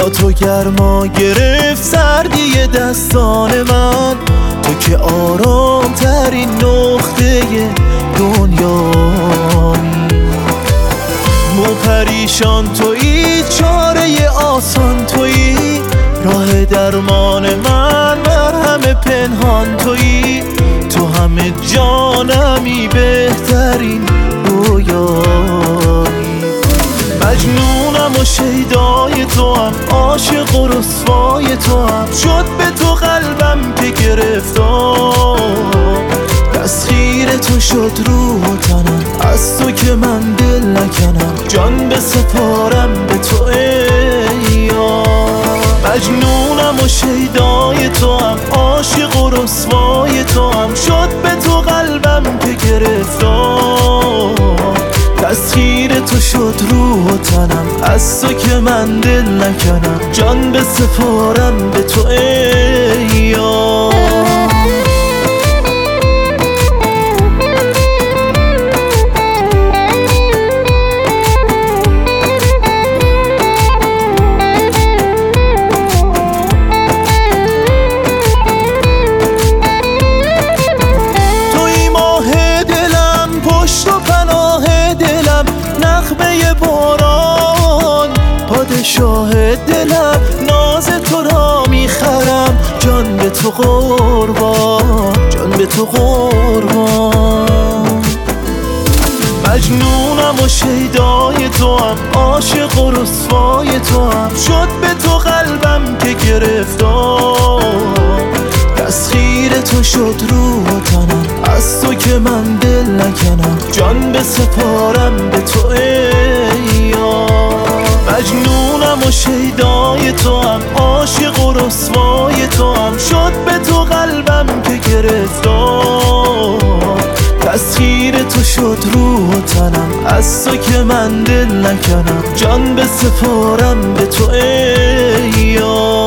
با تو گرما گرفت سردی دستان من، تو که آرام ترین نقطه دنیایی. مو پریشان تویی، چاره آسان تویی، راه درمان من، مرهم پنهان تویی. تو همه جانمی، بهترین رویایی. مجنونم و شیدای تو هم، عاشق و رسوای تو هم، شد به تو قلبم که گرفتار. تسخیر تو شد روح و تنم، از تو که من دل نکنم، جان بسپارم به تو ای یار. مجنونم و شیدای تو هم، عاشق و رسوای تو هم، شد به تو قلبم که گرفتار. تسخیر تو شد روح و تنم، از تو که من دل نکنم، جان بسپارم به تو ای یار. پادشاه دلم، ناز تو را میخرم، جان به تو قربان، جان به تو قربان. مجنونم و شیدای تو هم، عاشق و رسوای تو هم، شد به تو قلبم که گرفتار. تسخیر تو شد روح و تنم، از تو که من دل نکنم، جان بسپارم به تو ای یار. مجنونم و شیدای تو هم، عاشق و رسوای تو هم، شد به تو قلبم که گرفتار. تسخیر تو شد روح و تنم، از تو که من دل نکنم، جان بسپارم به تو ای یار.